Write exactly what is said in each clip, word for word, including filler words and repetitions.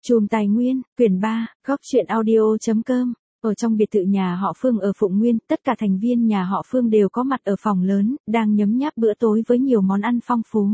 Chùm Tài Nguyên, quyển ba, góc truyện audio chấm com. Ở trong biệt thự nhà họ Phương ở Phụng Nguyên, tất cả thành viên nhà họ Phương đều có mặt ở phòng lớn, đang nhấm nháp bữa tối với nhiều món ăn phong phú.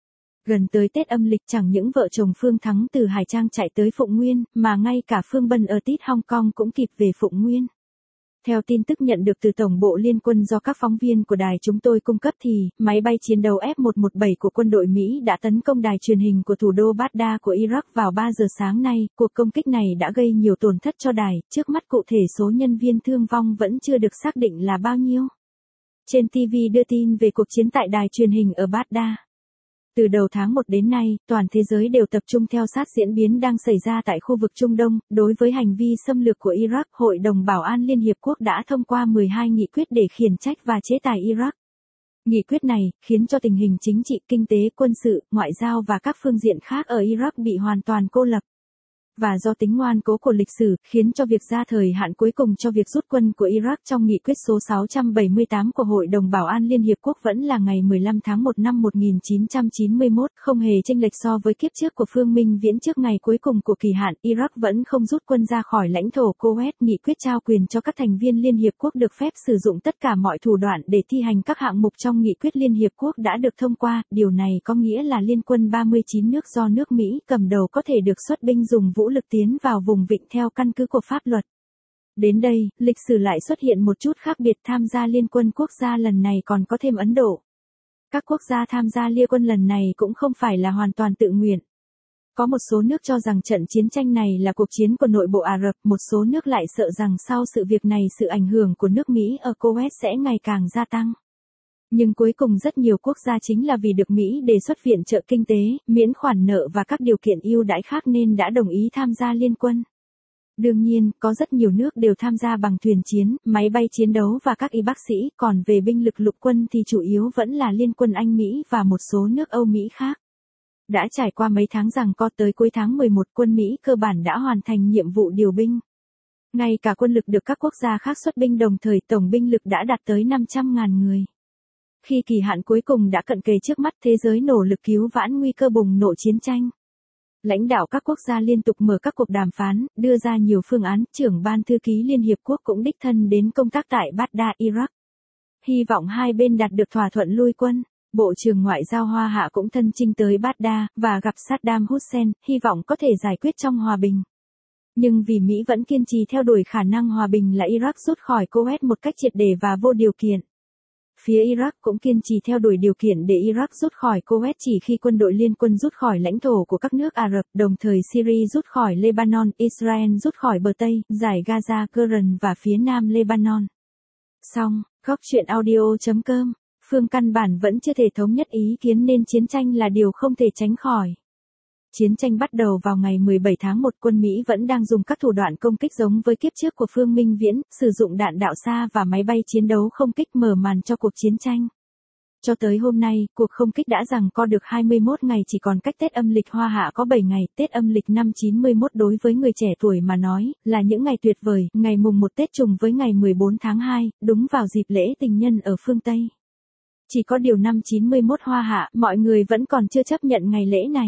Gần tới Tết âm lịch, chẳng những vợ chồng Phương Thắng từ Hải Trang chạy tới Phụng Nguyên, mà ngay cả Phương Bân ở tít Hong Kong cũng kịp về Phụng Nguyên. Theo tin tức nhận được từ Tổng bộ Liên quân do các phóng viên của đài chúng tôi cung cấp thì, máy bay chiến đấu F một một bảy của quân đội Mỹ đã tấn công đài truyền hình của thủ đô Baghdad của Iraq vào ba giờ sáng nay. Cuộc công kích này đã gây nhiều tổn thất cho đài, trước mắt cụ thể số nhân viên thương vong vẫn chưa được xác định là bao nhiêu. Trên ti vi đưa tin về cuộc chiến tại đài truyền hình ở Baghdad. Từ đầu tháng một đến nay, toàn thế giới đều tập trung theo sát diễn biến đang xảy ra tại khu vực Trung Đông. Đối với hành vi xâm lược của Iraq, Hội đồng Bảo an Liên Hiệp Quốc đã thông qua mười hai nghị quyết để khiển trách và chế tài Iraq. Nghị quyết này khiến cho tình hình chính trị, kinh tế, quân sự, ngoại giao và các phương diện khác ở Iraq bị hoàn toàn cô lập. Và do tính ngoan cố của lịch sử, khiến cho việc ra thời hạn cuối cùng cho việc rút quân của Iraq trong nghị quyết số sáu trăm bảy mươi tám của Hội đồng Bảo an Liên Hiệp Quốc vẫn là ngày mười lăm tháng một năm một nghìn chín trăm chín mươi mốt, không hề chênh lệch so với kiếp trước của Phương Minh Viễn. Trước ngày cuối cùng của kỳ hạn, Iraq vẫn không rút quân ra khỏi lãnh thổ Kuwait. Nghị quyết trao quyền cho các thành viên Liên Hiệp Quốc được phép sử dụng tất cả mọi thủ đoạn để thi hành các hạng mục trong nghị quyết Liên Hiệp Quốc đã được thông qua. Điều này có nghĩa là liên quân ba mươi chín nước do nước Mỹ cầm đầu có thể được xuất binh dùng vũ lực tiến vào vùng vịnh theo căn cứ của pháp luật. Đến đây, lịch sử lại xuất hiện một chút khác biệt. Tham gia liên quân quốc gia lần này còn có thêm Ấn Độ. Các quốc gia tham gia liên quân lần này cũng không phải là hoàn toàn tự nguyện. Có một số nước cho rằng trận chiến tranh này là cuộc chiến của nội bộ Ả Rập, một số nước lại sợ rằng sau sự việc này sự ảnh hưởng của nước Mỹ ở Kuwait sẽ ngày càng gia tăng. Nhưng cuối cùng rất nhiều quốc gia chính là vì được Mỹ đề xuất viện trợ kinh tế, miễn khoản nợ và các điều kiện ưu đãi khác nên đã đồng ý tham gia liên quân. Đương nhiên, có rất nhiều nước đều tham gia bằng thuyền chiến, máy bay chiến đấu và các y bác sĩ, còn về binh lực lục quân thì chủ yếu vẫn là liên quân Anh Mỹ và một số nước Âu Mỹ khác. Đã trải qua mấy tháng giằng co, tới cuối tháng mười một, quân Mỹ cơ bản đã hoàn thành nhiệm vụ điều binh. Ngay cả quân lực được các quốc gia khác xuất binh đồng thời, tổng binh lực đã đạt tới năm trăm nghìn người. Khi kỳ hạn cuối cùng đã cận kề trước mắt, thế giới nỗ lực cứu vãn nguy cơ bùng nổ chiến tranh. Lãnh đạo các quốc gia liên tục mở các cuộc đàm phán, đưa ra nhiều phương án. Trưởng ban thư ký Liên Hiệp Quốc cũng đích thân đến công tác tại Baghdad, Iraq. Hy vọng hai bên đạt được thỏa thuận lui quân. Bộ trưởng Ngoại giao Hoa Hạ cũng thân chinh tới Baghdad và gặp Saddam Hussein, hy vọng có thể giải quyết trong hòa bình. Nhưng vì Mỹ vẫn kiên trì theo đuổi khả năng hòa bình là Iraq rút khỏi Kuwait một cách triệt để và vô điều kiện. Phía Iraq cũng kiên trì theo đuổi điều kiện để Iraq rút khỏi Kuwait chỉ khi quân đội liên quân rút khỏi lãnh thổ của các nước Ả Rập, đồng thời Syria rút khỏi Lebanon, Israel rút khỏi bờ Tây, giải Gaza, Golan và phía nam Lebanon. Xong, góc truyện audio chấm com, Phương căn bản vẫn chưa thể thống nhất ý kiến nên chiến tranh là điều không thể tránh khỏi. Chiến tranh bắt đầu vào ngày mười bảy tháng một, quân Mỹ vẫn đang dùng các thủ đoạn công kích giống với kiếp trước của Phương Minh Viễn, sử dụng đạn đạo xa và máy bay chiến đấu không kích mở màn cho cuộc chiến tranh. Cho tới hôm nay, cuộc không kích đã giằng co được hai mươi mốt ngày, chỉ còn cách Tết âm lịch Hoa Hạ có bảy ngày. Tết âm lịch năm chín mươi mốt đối với người trẻ tuổi mà nói, là những ngày tuyệt vời. Ngày mùng một Tết trùng với ngày mười bốn tháng hai, đúng vào dịp lễ tình nhân ở phương Tây. Chỉ có điều năm chín mươi mốt Hoa Hạ, mọi người vẫn còn chưa chấp nhận ngày lễ này.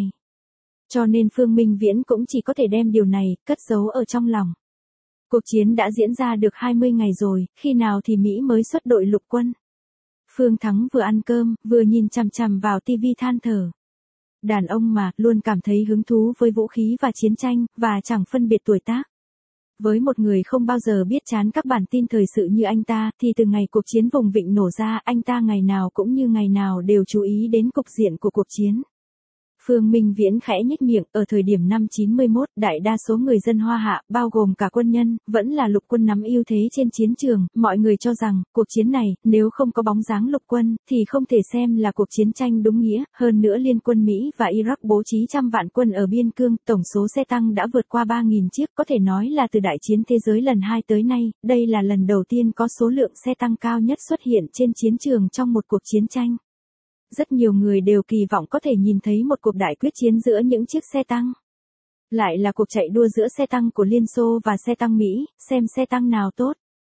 Cho nên Phương Minh Viễn cũng chỉ có thể đem điều này, cất giấu ở trong lòng. Cuộc chiến đã diễn ra được hai mươi ngày rồi, khi nào thì Mỹ mới xuất đội lục quân? Phương Thắng vừa ăn cơm, vừa nhìn chằm chằm vào tivi than thở. Đàn ông mà, luôn cảm thấy hứng thú với vũ khí và chiến tranh, và chẳng phân biệt tuổi tác. Với một người không bao giờ biết chán các bản tin thời sự như anh ta, thì từ ngày cuộc chiến vùng vịnh nổ ra, anh ta ngày nào cũng như ngày nào đều chú ý đến cục diện của cuộc chiến. Phương Minh Viễn khẽ nhếch miệng, ở thời điểm năm chín mươi mốt, đại đa số người dân Hoa Hạ, bao gồm cả quân nhân, vẫn là lục quân nắm ưu thế trên chiến trường. Mọi người cho rằng, cuộc chiến này, nếu không có bóng dáng lục quân, thì không thể xem là cuộc chiến tranh đúng nghĩa. Hơn nữa liên quân Mỹ và Iraq bố trí trăm vạn quân ở biên cương, tổng số xe tăng đã vượt qua ba nghìn chiếc, có thể nói là từ đại chiến thế giới lần hai tới nay, đây là lần đầu tiên có số lượng xe tăng cao nhất xuất hiện trên chiến trường trong một cuộc chiến tranh. Rất nhiều người đều kỳ vọng có thể nhìn thấy một cuộc đại quyết chiến giữa những chiếc xe tăng. Lại là cuộc chạy đua giữa xe tăng của Liên Xô và xe tăng Mỹ, xem xe tăng nào tốt.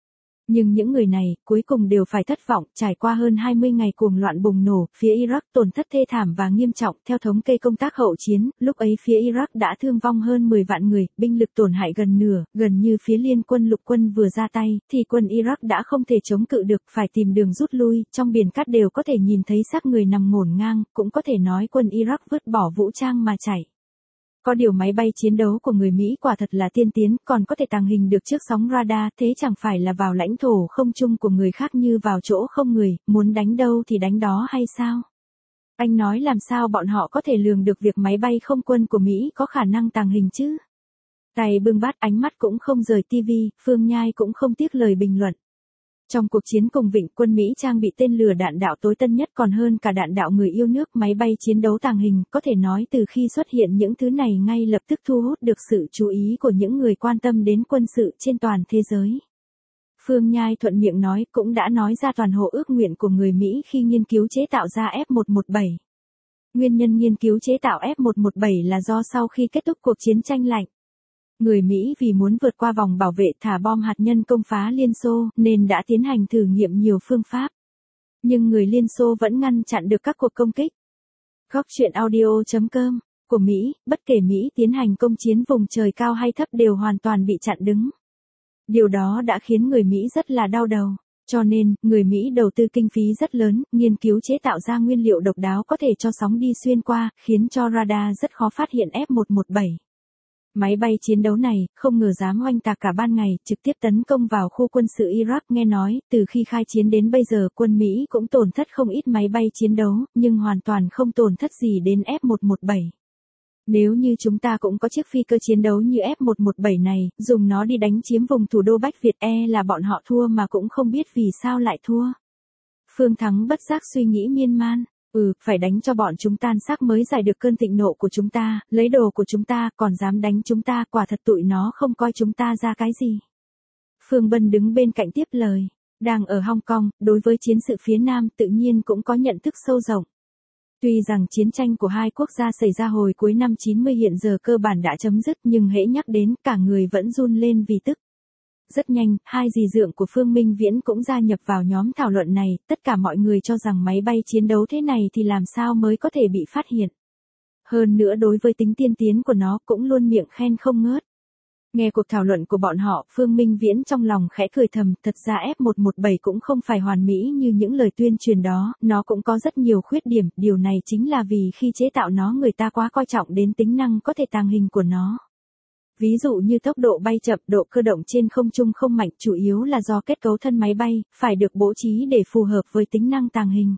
Nhưng những người này, cuối cùng đều phải thất vọng, trải qua hơn hai mươi ngày cuồng loạn bùng nổ, phía Iraq tổn thất thê thảm và nghiêm trọng, theo thống kê công tác hậu chiến, lúc ấy phía Iraq đã thương vong hơn mười vạn người, binh lực tổn hại gần nửa, gần như phía liên quân lục quân vừa ra tay, thì quân Iraq đã không thể chống cự được, phải tìm đường rút lui, trong biển cát đều có thể nhìn thấy xác người nằm ngổn ngang, cũng có thể nói quân Iraq vứt bỏ vũ trang mà chạy. Có điều máy bay chiến đấu của người Mỹ quả thật là tiên tiến, còn có thể tàng hình được trước sóng radar, thế chẳng phải là vào lãnh thổ không chung của người khác như vào chỗ không người, muốn đánh đâu thì đánh đó hay sao? Anh nói làm sao bọn họ có thể lường được việc máy bay không quân của Mỹ có khả năng tàng hình chứ? Tay bưng bát, ánh mắt cũng không rời tivi, Phương Nhai cũng không tiếc lời bình luận. Trong cuộc chiến cùng Vịnh, quân Mỹ trang bị tên lửa đạn đạo tối tân nhất còn hơn cả đạn đạo người yêu nước, máy bay chiến đấu tàng hình, có thể nói từ khi xuất hiện những thứ này ngay lập tức thu hút được sự chú ý của những người quan tâm đến quân sự trên toàn thế giới. Phương Nhai thuận miệng nói, cũng đã nói ra toàn bộ ước nguyện của người Mỹ khi nghiên cứu chế tạo ra F một một bảy. Nguyên nhân nghiên cứu chế tạo F một một bảy là do sau khi kết thúc cuộc chiến tranh lạnh, người Mỹ vì muốn vượt qua vòng bảo vệ thả bom hạt nhân công phá Liên Xô, nên đã tiến hành thử nghiệm nhiều phương pháp. Nhưng người Liên Xô vẫn ngăn chặn được các cuộc công kích. Góc truyện audio chấm com của Mỹ, bất kể Mỹ tiến hành công chiến vùng trời cao hay thấp đều hoàn toàn bị chặn đứng. Điều đó đã khiến người Mỹ rất là đau đầu. Cho nên, người Mỹ đầu tư kinh phí rất lớn, nghiên cứu chế tạo ra nguyên liệu độc đáo có thể cho sóng đi xuyên qua, khiến cho radar rất khó phát hiện F một một bảy. Máy bay chiến đấu này, không ngờ dám oanh tạc cả ban ngày, trực tiếp tấn công vào khu quân sự Iraq. Nghe nói, từ khi khai chiến đến bây giờ quân Mỹ cũng tổn thất không ít máy bay chiến đấu, nhưng hoàn toàn không tổn thất gì đến F một một bảy. Nếu như chúng ta cũng có chiếc phi cơ chiến đấu như F một một bảy này, dùng nó đi đánh chiếm vùng thủ đô Bách Việt e là bọn họ thua mà cũng không biết vì sao lại thua. Phương Thắng bất giác suy nghĩ miên man. Ừ, phải đánh cho bọn chúng tan xác mới giải được cơn thịnh nộ của chúng ta, lấy đồ của chúng ta, còn dám đánh chúng ta, quả thật tụi nó không coi chúng ta ra cái gì. Phương Bân đứng bên cạnh tiếp lời. Đang ở Hong Kong, đối với chiến sự phía Nam tự nhiên cũng có nhận thức sâu rộng. Tuy rằng chiến tranh của hai quốc gia xảy ra hồi cuối năm chín mươi hiện giờ cơ bản đã chấm dứt, nhưng hễ nhắc đến cả người vẫn run lên vì tức. Rất nhanh, hai dì dượng của Phương Minh Viễn cũng gia nhập vào nhóm thảo luận này, tất cả mọi người cho rằng máy bay chiến đấu thế này thì làm sao mới có thể bị phát hiện. Hơn nữa đối với tính tiên tiến của nó cũng luôn miệng khen không ngớt. Nghe cuộc thảo luận của bọn họ, Phương Minh Viễn trong lòng khẽ cười thầm, thật ra F một một bảy cũng không phải hoàn mỹ như những lời tuyên truyền đó, nó cũng có rất nhiều khuyết điểm, điều này chính là vì khi chế tạo nó người ta quá coi trọng đến tính năng có thể tàng hình của nó. Ví dụ như tốc độ bay chậm, độ cơ động trên không trung không mạnh, chủ yếu là do kết cấu thân máy bay, phải được bố trí để phù hợp với tính năng tàng hình.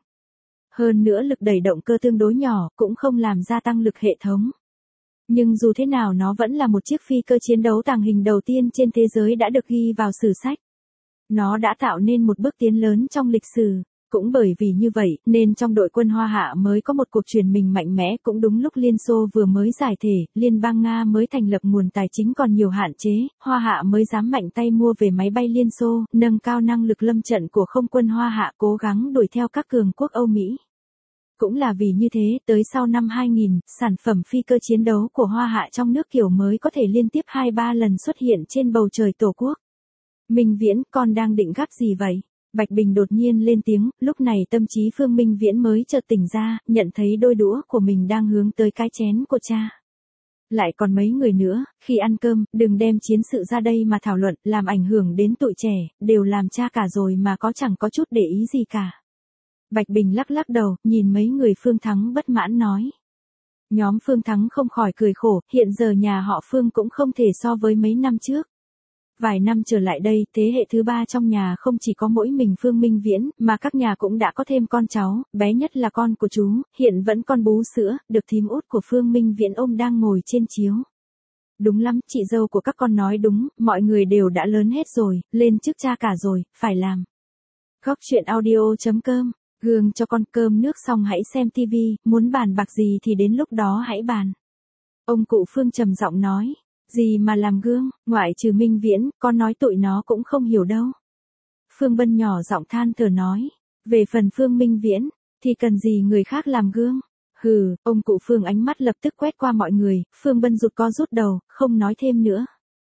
Hơn nữa lực đẩy động cơ tương đối nhỏ, cũng không làm gia tăng lực hệ thống. Nhưng dù thế nào nó vẫn là một chiếc phi cơ chiến đấu tàng hình đầu tiên trên thế giới đã được ghi vào sử sách. Nó đã tạo nên một bước tiến lớn trong lịch sử. Cũng bởi vì như vậy, nên trong đội quân Hoa Hạ mới có một cuộc chuyển mình mạnh mẽ, cũng đúng lúc Liên Xô vừa mới giải thể, Liên bang Nga mới thành lập nguồn tài chính còn nhiều hạn chế, Hoa Hạ mới dám mạnh tay mua về máy bay Liên Xô, nâng cao năng lực lâm trận của không quân Hoa Hạ, cố gắng đuổi theo các cường quốc Âu Mỹ. Cũng là vì như thế, tới sau năm hai nghìn, sản phẩm phi cơ chiến đấu của Hoa Hạ trong nước kiểu mới có thể liên tiếp hai ba lần xuất hiện trên bầu trời Tổ quốc. Minh Viễn, con đang định gắp gì vậy? Bạch Bình đột nhiên lên tiếng, lúc này tâm trí Phương Minh Viễn mới chợt tỉnh ra, nhận thấy đôi đũa của mình đang hướng tới cái chén của cha. Lại còn mấy người nữa, khi ăn cơm, đừng đem chiến sự ra đây mà thảo luận, làm ảnh hưởng đến tụi trẻ, đều làm cha cả rồi mà có chẳng có chút để ý gì cả. Bạch Bình lắc lắc đầu, nhìn mấy người Phương Thắng bất mãn nói. Nhóm Phương Thắng không khỏi cười khổ, hiện giờ nhà họ Phương cũng không thể so với mấy năm trước. Vài năm trở lại đây, thế hệ thứ ba trong nhà không chỉ có mỗi mình Phương Minh Viễn, mà các nhà cũng đã có thêm con cháu, bé nhất là con của chú, hiện vẫn còn bú sữa, được thím út của Phương Minh Viễn ôm đang ngồi trên chiếu. Đúng lắm, chị dâu của các con nói đúng, mọi người đều đã lớn hết rồi, lên chức cha cả rồi, phải làm. Góc truyện audio chấm com, gương cho con, cơm nước xong hãy xem tivi, muốn bàn bạc gì thì đến lúc đó hãy bàn. Ông cụ Phương trầm giọng nói. Gì mà làm gương, ngoại trừ Minh Viễn, con nói tụi nó cũng không hiểu đâu. Phương Bân nhỏ giọng than thở nói, về phần Phương Minh Viễn, thì cần gì người khác làm gương. Hừ, ông cụ Phương ánh mắt lập tức quét qua mọi người, Phương Bân rụt co rút đầu, không nói thêm nữa.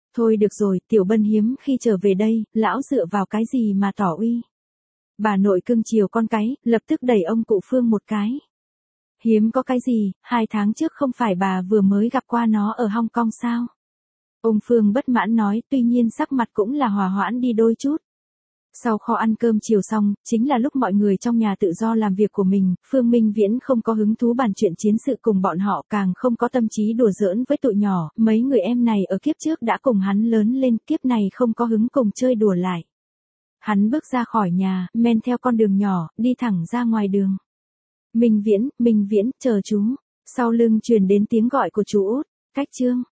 Thôi được rồi, Tiểu Bân hiếm khi trở về đây, lão dựa vào cái gì mà tỏ uy. Bà nội cưng chiều con cái, lập tức đẩy ông cụ Phương một cái. Hiếm có cái gì, hai tháng trước không phải bà vừa mới gặp qua nó ở Hong Kong sao? Ông Phương bất mãn nói, tuy nhiên sắc mặt cũng là hòa hoãn đi đôi chút. Sau kho ăn cơm chiều xong, chính là lúc mọi người trong nhà tự do làm việc của mình, Phương Minh Viễn không có hứng thú bàn chuyện chiến sự cùng bọn họ, càng không có tâm trí đùa giỡn với tụi nhỏ, mấy người em này ở kiếp trước đã cùng hắn lớn lên, kiếp này không có hứng cùng chơi đùa lại. Hắn bước ra khỏi nhà, men theo con đường nhỏ, đi thẳng ra ngoài đường. Minh Viễn, Minh Viễn, chờ chú. Sau lưng truyền đến tiếng gọi của chú Út, Cách Trương.